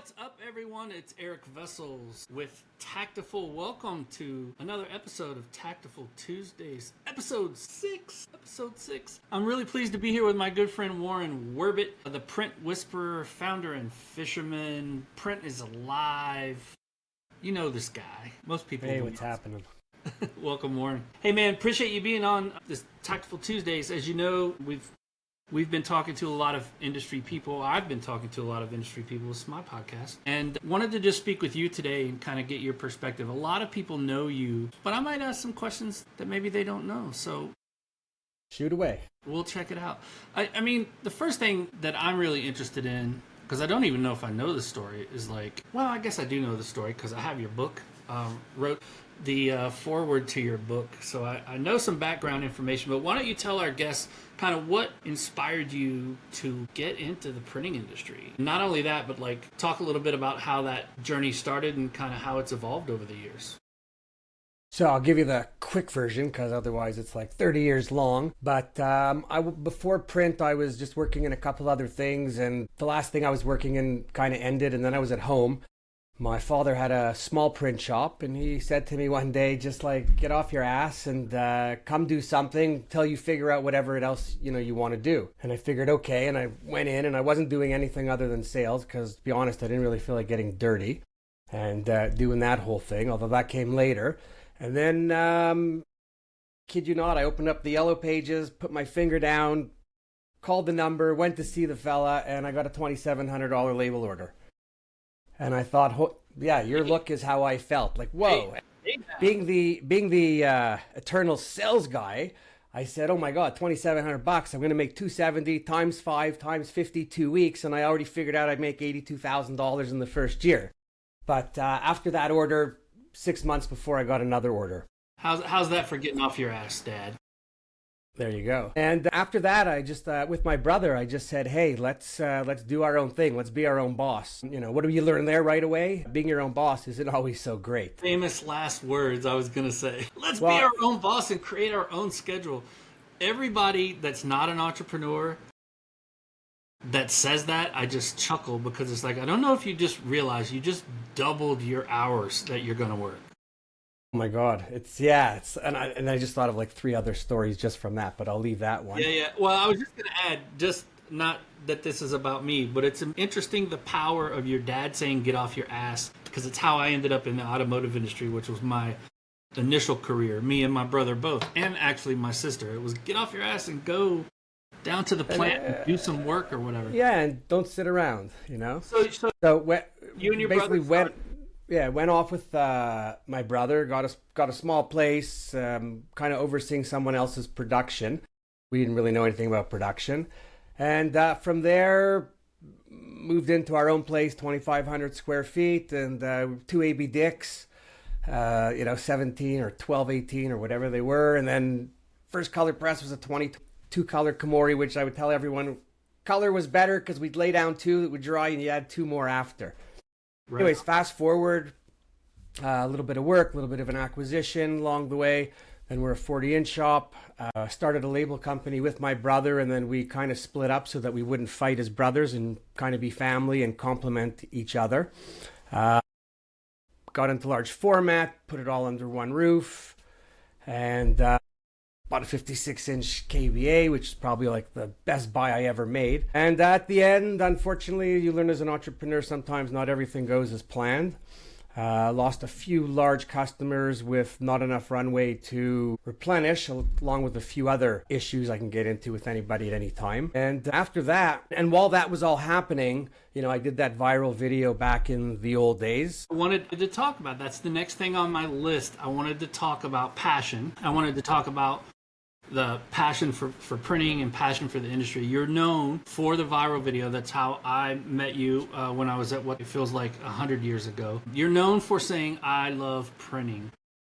What's up, everyone? It's Eric Vessels with Tactful. Welcome to another episode of Tactful Tuesdays, episode 6. I'm really pleased to be here with my good friend Warren Werbit, the Print Whisperer, founder and fisherman. Print is alive. You know this guy. Most people. Hey, what's happening? Welcome, Warren. Hey, man, appreciate you being on this Tactful Tuesdays. As you know, We've been talking to a lot of industry people. I've been talking to a lot of industry people. It's my podcast. And wanted to just speak with you today and kind of get your perspective. A lot of people know you, but I might ask some questions that maybe they don't know. So shoot away. We'll check it out. I mean, the first thing that I'm really interested in, because I don't even know if I know the story, is like, well, I guess I do know the story because I have your book, wrote the foreword to your book. So I know some background information, but why don't you tell our guests kind of what inspired you to get into the printing industry? Not only that, but like talk a little bit about how that journey started and kind of how it's evolved over the years. So I'll give you the quick version because otherwise it's like 30 years long. But before print, I was just working in a couple other things. And the last thing I was working in kind of ended, and then I was at home. My father had a small print shop, and he said to me one day, just like, get off your ass and come do something till you figure out whatever else you want to do. And I figured, okay, and I went in, and I wasn't doing anything other than sales because, to be honest, I didn't really feel like getting dirty and doing that whole thing, although that came later. And then, kid you not, I opened up the Yellow Pages, put my finger down, called the number, went to see the fella, and I got a $2,700 label order. And I thought, yeah, your look is how I felt. Like, whoa. Being the eternal sales guy, I said, oh my God, $2,700. I'm going to make $270 times 5 times 52 weeks. And I already figured out I'd make $82,000 in the first year. But after that order, 6 months before, I got another order. How's that for getting off your ass, Dad? There you go. And after that, I just, with my brother, I just said, hey, let's do our own thing. Let's be our own boss. What do you learn there right away? Being your own boss isn't always so great. Famous last words I was going to say. Let's be our own boss and create our own schedule. Everybody that's not an entrepreneur that says that, I just chuckle because it's like, I don't know if you just realize you just doubled your hours that you're going to work. Oh my God. And I just thought of like 3 other stories just from that, but I'll leave that one. Yeah. Well, I was just going to add, just not that this is about me, but it's interesting the power of your dad saying, get off your ass, because it's how I ended up in the automotive industry, which was my initial career, me and my brother both, and actually my sister. It was get off your ass and go down to the plant and do some work or whatever. Yeah. And don't sit around, So you and your basically brother went off with my brother, got a small place, kind of overseeing someone else's production. We didn't really know anything about production. And from there, moved into our own place, 2,500 square feet, and 2 AB Dicks, 17 or 1218 or whatever they were. And then first color press was a 22 color Komori, which I would tell everyone, color was better because we'd lay down 2 that would dry and you add 2 more after. Right. Anyways, fast forward, a little bit of work, a little bit of an acquisition along the way. Then we're a 40-inch shop, started a label company with my brother, and then we kind of split up so that we wouldn't fight as brothers and kind of be family and complement each other. Got into large format, put it all under one roof, and bought a 56-inch KVA, which is probably like the best buy I ever made. And at the end, unfortunately, you learn as an entrepreneur, sometimes not everything goes as planned. Lost a few large customers with not enough runway to replenish, along with a few other issues I can get into with anybody at any time. And after that, and while that was all happening, I did that viral video back in the old days. I wanted to talk about, that's the next thing on my list. I wanted to talk about passion. I wanted to talk about the passion for printing and passion for the industry. You're known for the viral video. That's how I met you when I was at what it feels like 100 years ago. You're known for saying, I love printing.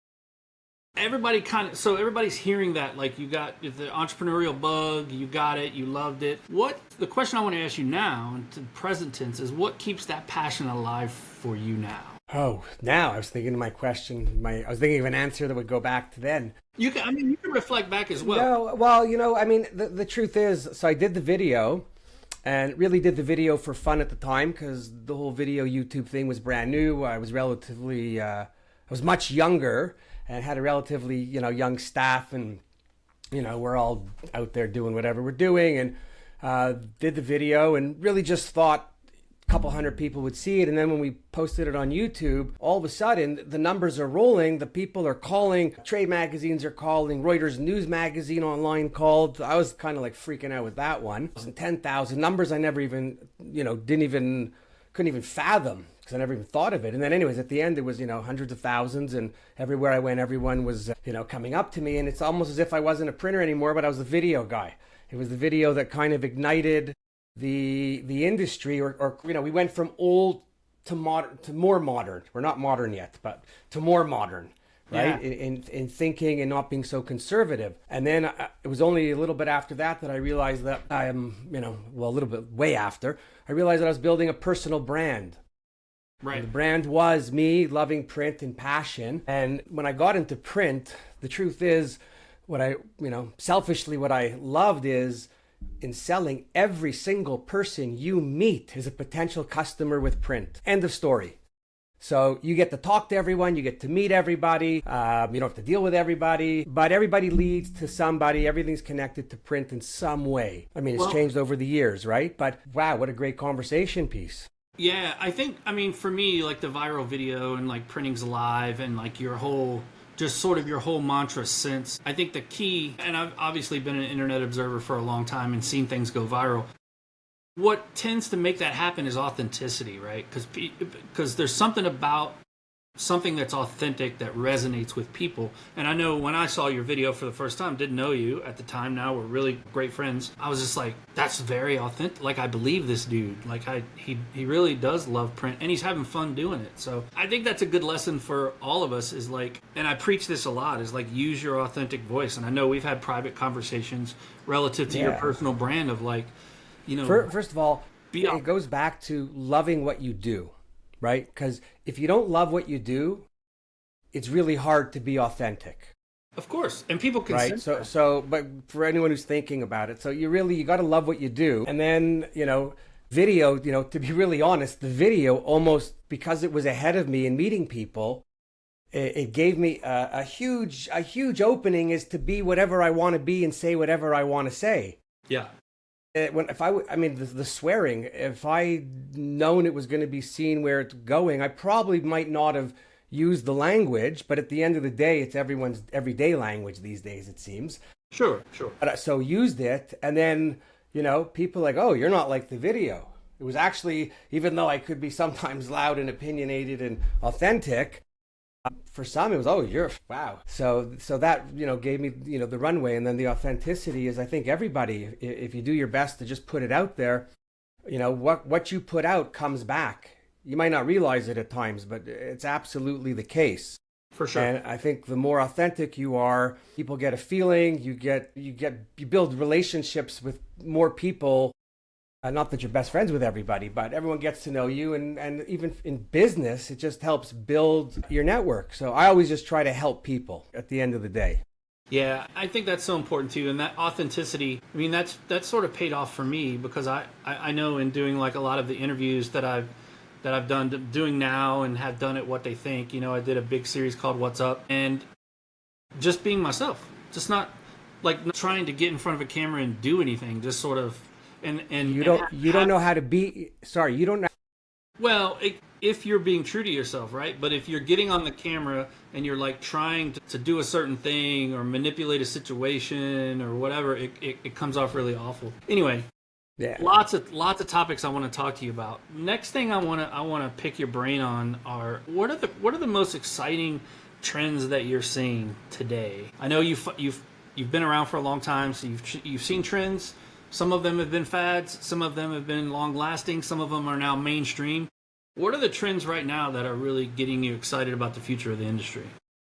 Everybody's hearing that, like you got the entrepreneurial bug, you got it, you loved it. The question I want to ask you now, and to present tense, is what keeps that passion alive for you now? Oh, now I was thinking of my question. I was thinking of an answer that would go back to then. You can reflect back as well. No, well, the truth is, so I did the video, and really did the video for fun at the time because the whole video YouTube thing was brand new. I was relatively, I was much younger and had a relatively, young staff, and, we're all out there doing whatever we're doing, and did the video and really just thought a couple hundred people would see it. And then when we posted it on YouTube, all of a sudden the numbers are rolling. The people are calling, trade magazines are calling, Reuters News Magazine online called. I was kind of like freaking out with that one. It was 10,000 numbers I never even, couldn't even fathom because I never even thought of it. And then anyways, at the end, it was, hundreds of thousands, and everywhere I went, everyone was, coming up to me. And it's almost as if I wasn't a printer anymore, but I was the video guy. It was the video that kind of ignited the industry, or we went from old to modern, to more modern. We're not modern yet, but to more modern, right? Yeah. In thinking and not being so conservative. And then it was only a little bit after that I realized that I am, a little bit way after, I realized that I was building a personal brand. Right. And the brand was me loving print and passion. And when I got into print, the truth is, selfishly, what I loved is in selling, every single person you meet is a potential customer with print. End of story. So you get to talk to everyone, you get to meet everybody, you don't have to deal with everybody, but everybody leads to somebody. Everything's connected to print in some way. I mean, it's changed over the years, right? But wow, what a great conversation piece. Yeah, I think, for me, like the viral video and like printing's alive and like your whole mantra since, I think the key, and I've obviously been an internet observer for a long time and seen things go viral. What tends to make that happen is authenticity, right? Because there's something about something that's authentic that resonates with people. And I know when I saw your video for the first time, didn't know you at the time, now we're really great friends, I was just like, that's very authentic. Like, I believe this dude. Like, he really does love print, and he's having fun doing it. So I think that's a good lesson for all of us, is like, and I preach this a lot, is like, use your authentic voice. And I know we've had private conversations relative to your personal brand of like, First of all, it goes back to loving what you do, right? Because if you don't love what you do, it's really hard to be authentic. Of course, and people can right. So, but for anyone who's thinking about it, so you got to love what you do, and then video. To be really honest, the video almost, because it was ahead of me in meeting people, it gave me a huge opening is to be whatever I want to be and say whatever I want to say. Yeah. The swearing, if I'd known it was going to be seen where it's going, I probably might not have used the language, but at the end of the day, it's everyone's everyday language these days, it seems. Sure. But, so used it, and then, people like, oh, you're not like the video. It was actually, even though I could be sometimes loud and opinionated and authentic, for some it was, oh, you're wow. So that gave me the runway. And then the authenticity is, I think everybody, if you do your best to just put it out there, what you put out comes back. You might not realize it at times, but it's absolutely the case. For sure. And I think the more authentic you are, people get a feeling. You build relationships with more people. Not that you're best friends with everybody, but everyone gets to know you. And even in business, it just helps build your network. So I always just try to help people at the end of the day. Yeah, I think that's so important too. And that authenticity, that's sort of paid off for me, because I know in doing like a lot of the interviews that I've done, doing now and have done at What They Think, I did a big series called What's Up, and just being myself, just not trying to get in front of a camera and do anything, just sort of. And you don't know how to be. Sorry, you don't know. Well, if you're being true to yourself, right? But if you're getting on the camera and you're like trying to do a certain thing or manipulate a situation or whatever, it comes off really awful. Anyway, yeah, lots of topics I want to talk to you about. Next thing I want to pick your brain on are what are the most exciting trends that you're seeing today? I know you've been around for a long time, so you've seen trends. Some of them have been fads, some of them have been long-lasting, some of them are now mainstream. What are the trends right now that are really getting you excited about the future of the industry?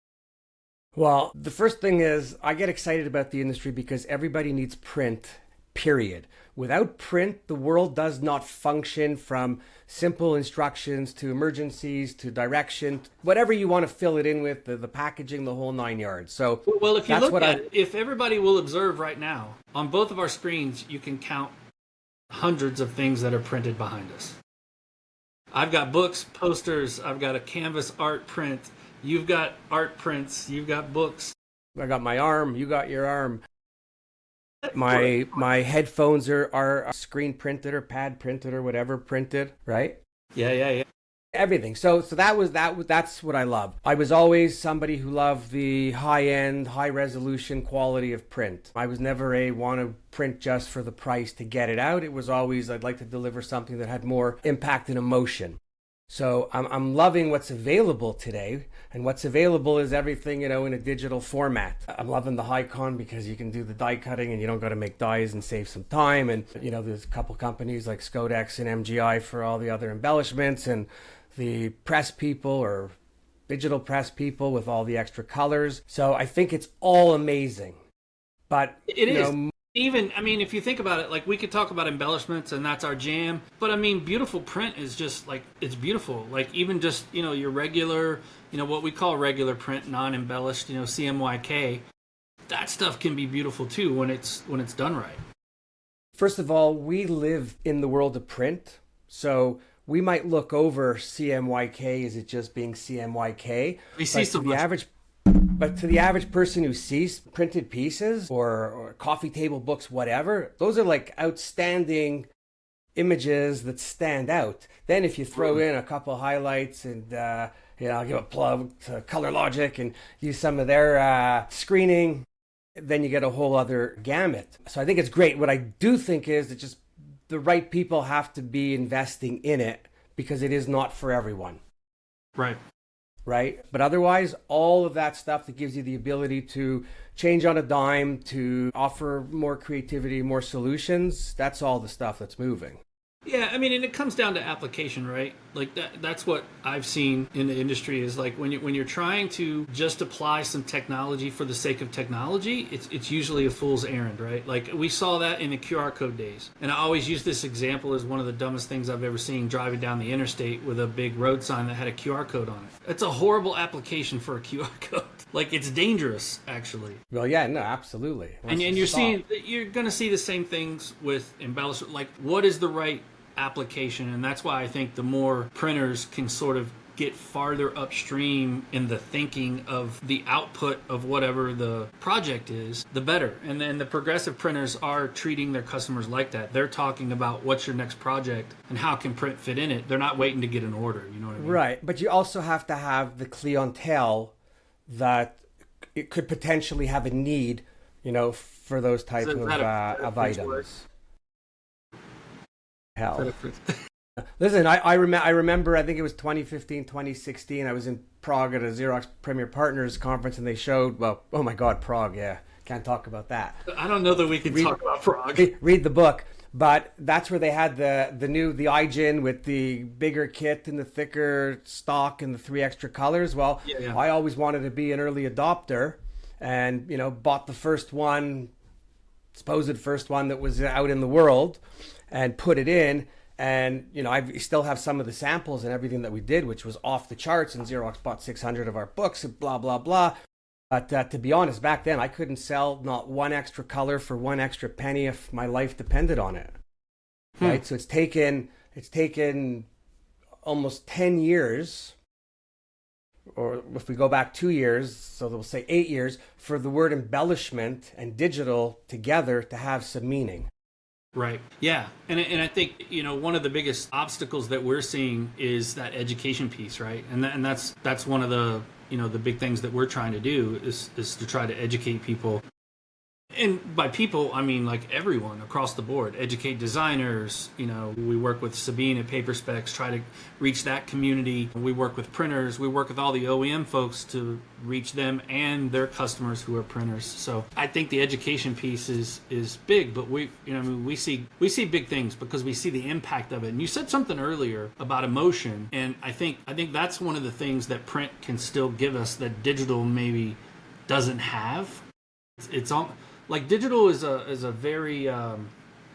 Well, the first thing is I get excited about the industry because everybody needs print, period. Without print, the world does not function, from simple instructions to emergencies to direction, whatever you want to fill it in with, the packaging, the whole 9 yards. So, well, if you look at it, if everybody will observe right now, on both of our screens, you can count hundreds of things that are printed behind us. I've got books, posters, I've got a canvas art print, you've got art prints, you've got books. I got my arm, you got your arm. My headphones are screen printed or pad printed or whatever printed, right? Yeah. Everything. So that's what I love. I was always somebody who loved the high end, high resolution quality of print. I was never a want to print just for the price to get it out. It was always I'd like to deliver something that had more impact and emotion. So I'm loving what's available today, and what's available is everything, in a digital format. I'm loving the Hycon because you can do the die cutting and you don't got to make dies and save some time. And, there's a couple companies like Skodex and MGI for all the other embellishments, and the press people or digital press people with all the extra colors. So I think it's all amazing. But it is. Even, if you think about it, like we could talk about embellishments and that's our jam, but beautiful print is just like, it's beautiful. Like even just, your regular, what we call regular print, non-embellished, CMYK, that stuff can be beautiful too when it's done right. First of all, we live in the world of print. So we might look over CMYK as it just being CMYK. We see so much. But to the average person who sees printed pieces or coffee table books, whatever, those are like outstanding images that stand out. Then if you throw in a couple highlights and, I'll give a plug to Color Logic and use some of their screening, then you get a whole other gamut. So I think it's great. What I do think is that just the right people have to be investing in it because it is not for everyone. Right? But otherwise, all of that stuff that gives you the ability to change on a dime, to offer more creativity, more solutions, that's all the stuff that's moving. Yeah, and it comes down to application, right? Like that's what I've seen in the industry is like when you're trying to just apply some technology for the sake of technology, it's usually a fool's errand, right? Like we saw that in the QR code days. And I always use this example as one of the dumbest things I've ever seen, driving down the interstate with a big road sign that had a QR code on it. It's a horrible application for a QR code. Like it's dangerous, actually. Well, yeah, no, absolutely. And you're going to see the same things with embellishment. Like what is the right application? And that's why I think the more printers can sort of get farther upstream in the thinking of the output of whatever the project is, the better. And then the progressive printers are treating their customers like that. They're talking about what's your next project and how can print fit in it. They're not waiting to get an order, you know what I mean? Right, but you also have to have the clientele that it could potentially have a need, for those type of items. Hell. Listen, I remember, I think it was 2015, 2016, I was in Prague at a Xerox Premier Partners conference and they showed, well, oh my God, Prague, yeah. Can't talk about that. I don't know that we can talk about Prague. Read the book. But that's where they had the iGen with the bigger kit and the thicker stock and the 3 extra colors. Well, yeah. I always wanted to be an early adopter and, bought the supposed first one that was out in the world and put it in. And, I still have some of the samples and everything that we did, which was off the charts. And Xerox bought 600 of our books and blah, blah, blah. But to be honest, back then, I couldn't sell not one extra color for one extra penny if my life depended on it. Right? So it's taken almost 10 years, or if we go back 2 years, so we'll say 8 years, for the word embellishment and digital together to have some meaning. Right. Yeah. And I think, one of the biggest obstacles that we're seeing is that education piece, right? And that's one of the, the big things that we're trying to do is to try to educate people. And by people, I mean like everyone across the board, educate designers. We work with Sabine at PaperSpecs, try to reach that community. We work with printers. We work with all the OEM folks to reach them and their customers who are printers. So I think the education piece is big, but we see big things because we see the impact of it. And you said something earlier about emotion, and I think that's one of the things that print can still give us that digital maybe doesn't have. It's all. Like digital is a very I'm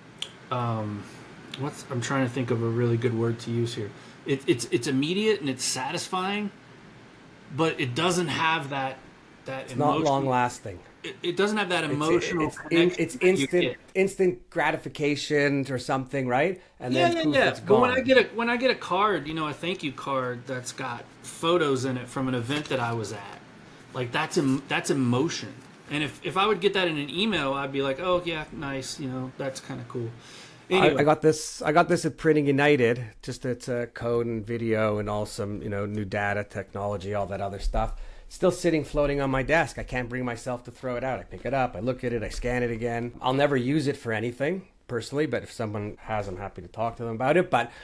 trying to think of a really good word to use here. It's immediate and it's satisfying, but it doesn't have that that It's not long emotional. lasting. It doesn't have that emotional connection It's that you get. instant gratification or something, right? And Yeah, then yeah, poof, yeah. it's But gone. when I get a card, a thank you card that's got photos in it from an event that I was at, like that's emotion. And if I would get that in an email, I'd be like, oh yeah, nice, that's kind of cool. I Anyway, got this. I got this at Printing United. Just it's a code and video and all some new data technology, all that other stuff. Still sitting floating on my desk. I can't bring myself to throw it out. I pick it up. I look at it. I scan it again. I'll never use it for anything personally, but if someone has, I'm happy to talk to them about it. But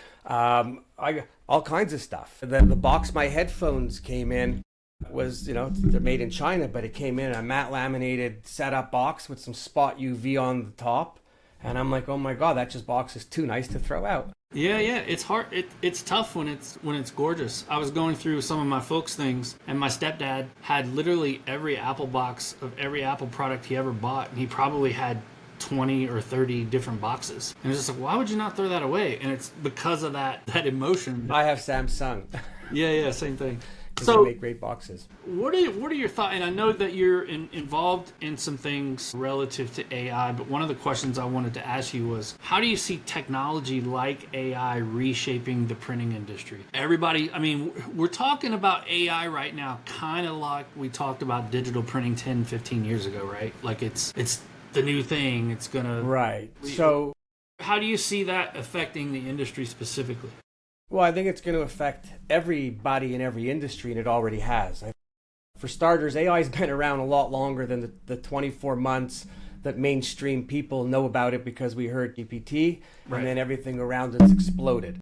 I all kinds of stuff. The box my headphones came in was they're made in China, but it came in a matte laminated setup box with some spot UV on the top. And I'm like, oh my God, that just box is too nice to throw out. yeah, yeah, it's hard. It's tough when it's gorgeous. I was going through some of my folks' things, and my stepdad had literally every Apple box of every Apple product he ever bought, and he probably had 20 or 30 different boxes. And it's just like, why would you not throw that away? And it's because of that emotion. I have Samsung Yeah, yeah, same thing. because they So, make great boxes. what are your thoughts? And I know that you're involved in some things relative to AI, but one of the questions I wanted to ask you was, how do you see technology like AI reshaping the printing industry? Everybody, I mean, we're talking about AI right now, kind of like we talked about digital printing 10, 15 years ago, right? Like it's the new thing. It's gonna. Right. So, How do you see that affecting the industry specifically? well, I think it's going to affect everybody in every industry, and it already has. For starters, AI has been around a lot longer than the 24 months that mainstream people know about it because we heard GPT, Right. and then everything around it's exploded.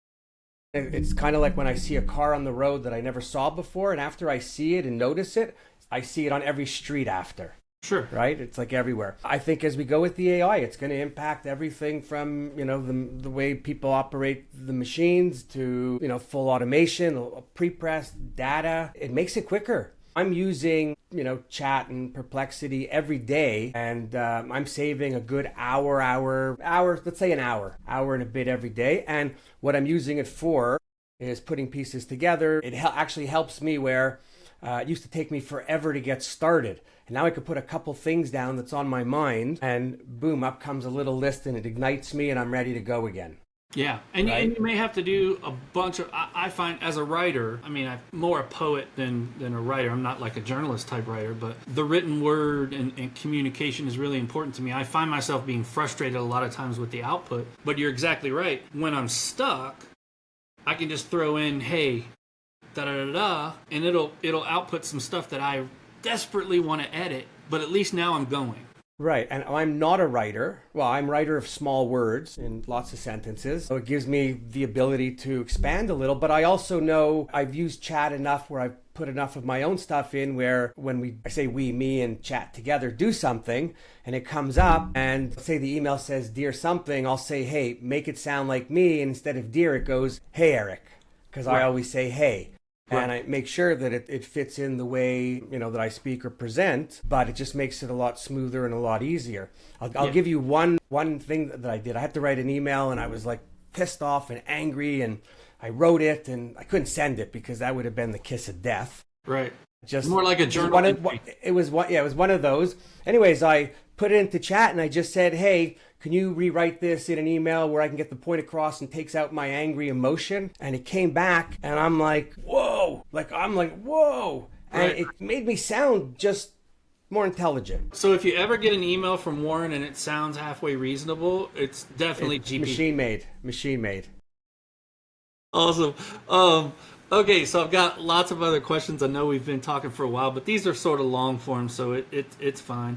It's kind of like when I see a car on the road that I never saw before, and after I see it and notice it, I see it on every street after. Sure. Right? It's like everywhere. I think as we go with the AI, it's going to impact everything from, the way people operate the machines to, full automation, pre-pressed data. It makes it quicker. I'm using, chat and Perplexity every day, and I'm saving a good hour, let's say an hour and a bit every day. And what I'm using it for is putting pieces together. It actually helps me where it used to take me forever to get started. And now I could put a couple things down that's on my mind, and boom, up comes a little list, and it ignites me, and I'm ready to go again. Yeah, and, Right. and you may have to do a bunch of. I find as a writer, I mean, I'm more a poet than a writer. I'm not like a journalist type writer, but the written word and communication is really important to me. I find myself being frustrated a lot of times with the output. But you're exactly right. When I'm stuck, I can just throw in, "Hey, da da da da," and it'll output some stuff that I desperately want to edit. But at least now I'm going. Right, and I'm not a writer. Well, I'm a writer of small words and lots of sentences. So it gives me the ability to expand a little, but I also know I've used chat enough where I've put enough of my own stuff in where when I say we, me, and chat together do something and it comes up and say the email says dear something, I'll say, hey, make it sound like me. And instead of dear, it goes, hey, Eric, because I always say, hey. And I make sure that it fits in the way, that I speak or present, but it just makes it a lot smoother and a lot easier. I'll give you one thing that I did. I had to write an email and I was like pissed off and angry and I wrote it and I couldn't send it because that would have been the kiss of death. Right. Just More like a journal entry. It was one of those. Anyways, I put it into chat and I just said, hey, can you rewrite this in an email where I can get the point across and takes out my angry emotion? And it came back and I'm like, whoa, whoa. And Right. it made me sound just more intelligent. So if you ever get an email from Warren and it sounds halfway reasonable, it's definitely It's GP. machine made. Awesome. Okay, so I've got lots of other questions. I know we've been talking for a while, but these are sort of long form, so it's fine.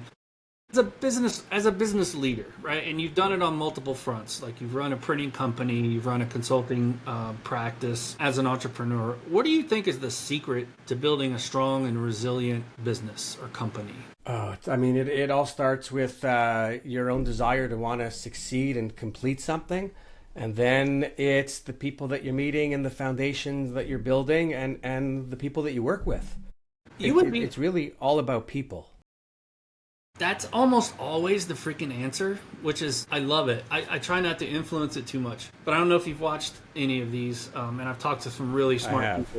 As a business leader, right? And you've done it on multiple fronts. Like you've run a printing company, you've run a consulting practice. As an entrepreneur, what do you think is the secret to building a strong and resilient business or company? It all starts with your own desire to want to succeed and complete something. And then it's the people that you're meeting and the foundations that you're building and the people that you work with. It's really all about people. That's almost always the freaking answer, which is, I love it. I try not to influence it too much. But I don't know if you've watched any of these, and I've talked to some really smart have. people.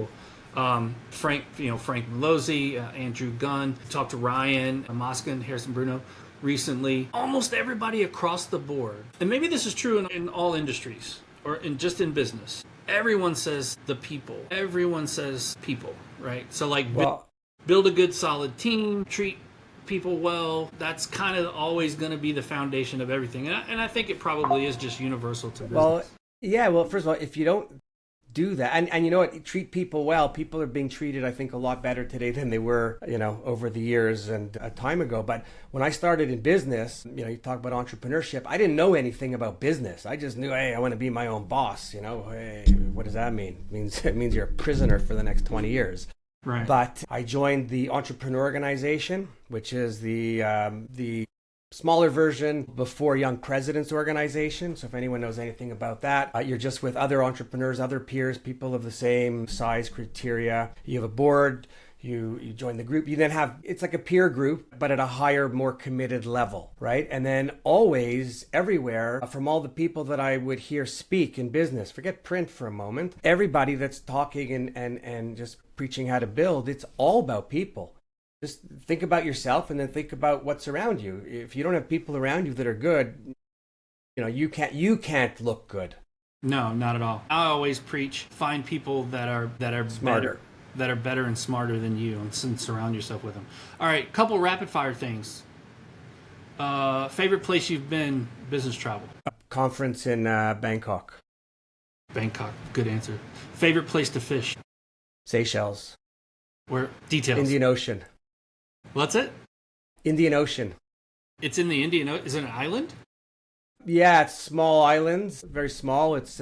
Frank Malozzi, Andrew Gunn, talked to Ryan Moskin, Harrison Bruno recently. Almost everybody across the board, and maybe this is true in all industries or just in business. Everyone says the people. Everyone says people, right? So like, build a good, solid team, treat people well. That's kind of always going to be the foundation of everything, and I think it probably is just universal to business. Well, yeah. Well, first of all, if you don't do that, and you know what, treat people well. People are being treated, I think, a lot better today than they were, over the years and a time ago. But when I started in business, you talk about entrepreneurship. I didn't know anything about business. I just knew, hey, I want to be my own boss. Hey, what does that mean? It means you're a prisoner for the next 20 years. Right. But I joined the Entrepreneur Organization, which is the smaller version before Young Presidents Organization. So if anyone knows anything about that, you're just with other entrepreneurs, other peers, people of the same size criteria. You have a board, you join the group. You then have, it's like a peer group, but at a higher, more committed level, right? And then always, everywhere, from all the people that I would hear speak in business, forget print for a moment, everybody that's talking and just preaching how to build, it's all about people. Just think about yourself and then think about what's around you. If you don't have people around you that are good, you can't look good. No, not at all. I always preach, find people that are Smarter. that are better and smarter than you, and surround yourself with them. All right, couple rapid fire things. Favorite place you've been business travel? A conference in Bangkok. Bangkok, good answer. Favorite place to fish? Seychelles. Where? Details. Indian Ocean. What's it? Indian Ocean. It's in the Indian Ocean. Is it an island? Yeah, it's small islands, very small. It's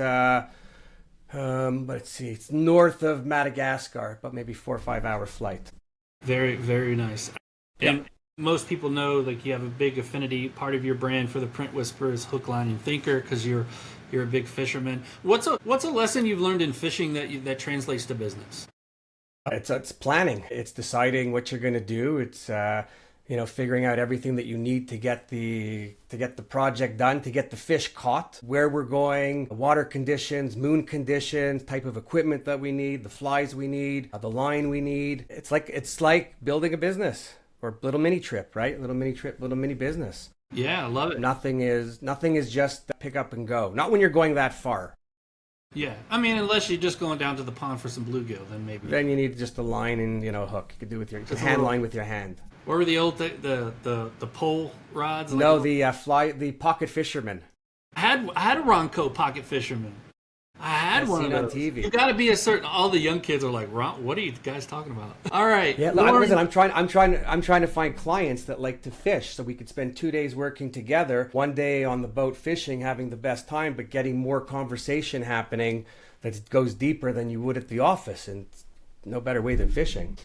let's see, it's north of Madagascar, but maybe 4 or 5 hour flight. Very, very nice. Yep. And most people know, like, you have a big affinity. Part of your brand for the Print Whisperer is hook, line, and thinker, because you're a big fisherman. What's a lesson you've learned in fishing that translates to business? It's planning. It's deciding what you're going to do. It's figuring out everything that you need to get the project done, to get the fish caught, where we're going, water conditions, moon conditions, type of equipment that we need, the flies we need, the line we need. It's like building a business or little mini trip, right? Little mini trip, little mini business. Yeah, I love it. Nothing is just pick up and go. Not when you're going that far. Yeah, I mean, unless you're just going down to the pond for some bluegill, then maybe. Then you need just a line and a hook. You could do with your hand line with your hand. What were the old the pole rods? No, the pocket fisherman. I had a Ronco pocket fisherman. I had one of those. On TV. You got to be a certain. All the young kids are like, Ron, what are you guys talking about? All right. Yeah, listen. I'm trying to find clients that like to fish, so we could spend 2 days working together. 1 day on the boat fishing, having the best time, but getting more conversation happening that goes deeper than you would at the office, and no better way than fishing.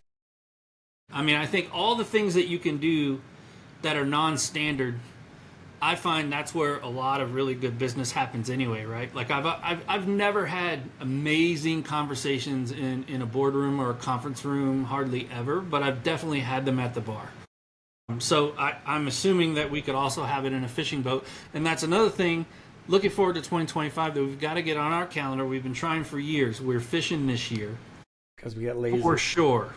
I mean, I think all the things that you can do that are non-standard, I find that's where a lot of really good business happens anyway, right? Like I've never had amazing conversations in a boardroom or a conference room, hardly ever, but I've definitely had them at the bar. So I'm assuming that we could also have it in a fishing boat. And that's another thing, looking forward to 2025, that we've got to get on our calendar. We've been trying for years. We're fishing this year. Because we get lazy. For sure.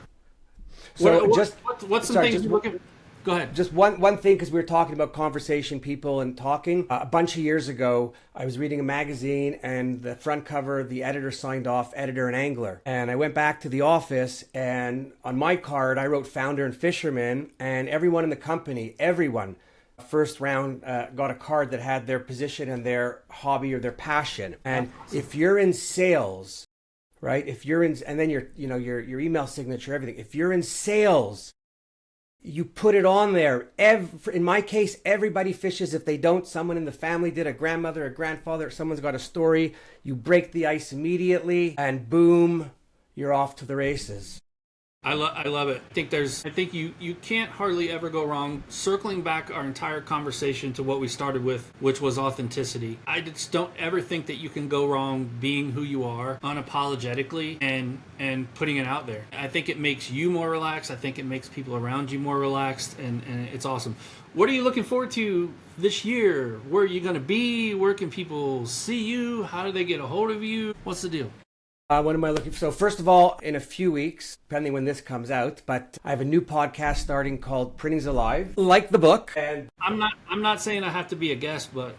So what's some things you're looking... Go ahead. Just one thing, because we were talking about conversation, people, and talking. A bunch of years ago, I was reading a magazine, and the front cover, the editor signed off, editor and angler. And I went back to the office, and on my card, I wrote founder and fisherman, and everyone in the company, first round got a card that had their position and their hobby or their passion. And if you're in sales, right? If you're in, and then your email signature, everything. If you're in sales, you put it on there. In my case, everybody fishes. If they don't, someone in the family did, a grandmother, a grandfather, someone's got a story. You break the ice immediately, and boom, you're off to the races. I love it. I think you can't hardly ever go wrong. Circling back our entire conversation to what we started with, which was authenticity. I just don't ever think that you can go wrong being who you are unapologetically and putting it out there. I think it makes you more relaxed. I think it makes people around you more relaxed, and it's awesome. What are you looking forward to this year? Where are you going to be? Where can people see you? How do they get a hold of you? What's the deal? What am I looking for? So first of all, in a few weeks, depending when this comes out, but I have a new podcast starting called Printing's Alive. Like the book. And I'm not saying I have to be a guest, but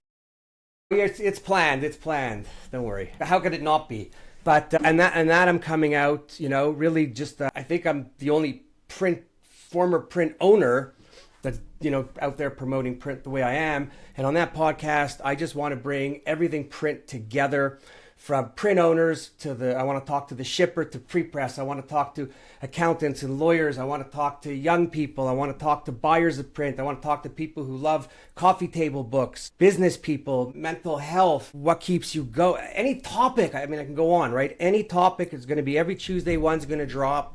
it's planned. It's planned. Don't worry. How could it not be? But and that I'm coming out, really just I think I'm the only former print owner that's out there promoting print the way I am. And on that podcast, I just want to bring everything print together. From print owners I want to talk to the shipper, to pre-press. I want to talk to accountants and lawyers. I want to talk to young people. I want to talk to buyers of print. I want to talk to people who love coffee table books, business people, mental health, what keeps you going. Any topic. I mean, I can go on, right? Any topic is going to be every Tuesday. One's going to drop.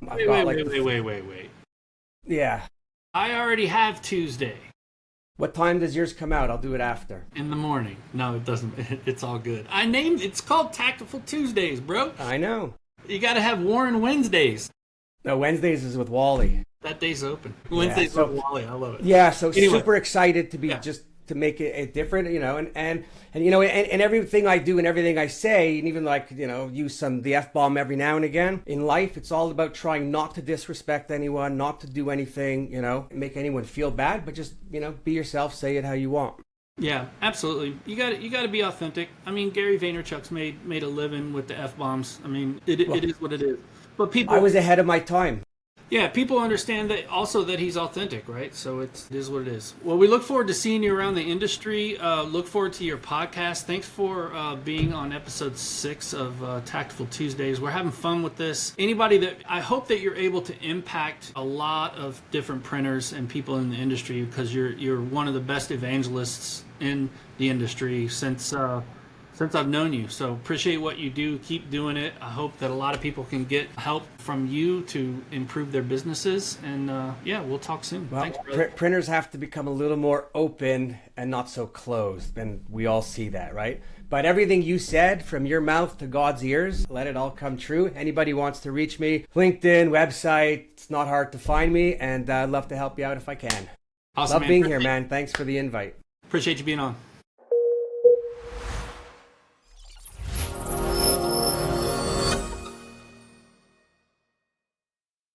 Wait. Yeah. I already have Tuesday. What time does yours come out? I'll do it after. In the morning. No, it doesn't. It's all good. It's called Tactful Tuesdays, bro. I know. You got to have Warren Wednesdays. No, Wednesdays is with Wally. That day's open. Wednesdays with Wally. I love it. Yeah, so anyway. Super excited to be just to make it different, and everything I do and everything I say, and even use the F-bomb every now and again. In life, it's all about trying not to disrespect anyone, not to do anything, make anyone feel bad, but just, be yourself, say it how you want. Yeah, absolutely. You got to be authentic. I mean, Gary Vaynerchuk's made a living with the F-bombs. I mean, it is what it is. But people, I was ahead of my time. Yeah, people understand that also that he's authentic, right? So it is what it is. Well, we look forward to seeing you around the industry. Look forward to your podcast. Thanks for being on episode 6 of Tactful Tuesdays. We're having fun with this. I hope that you're able to impact a lot of different printers and people in the industry, because you're one of the best evangelists in the industry since I've known you. So appreciate what you do. Keep doing it. I hope that a lot of people can get help from you to improve their businesses. And we'll talk soon. Well, thanks, brother. Printers have to become a little more open and not so closed. And we all see that, right? But everything you said, from your mouth to God's ears, let it all come true. Anybody wants to reach me, LinkedIn, website, it's not hard to find me. And I'd love to help you out if I can. Awesome, Love being here, man. Thanks for the invite. Appreciate you being on.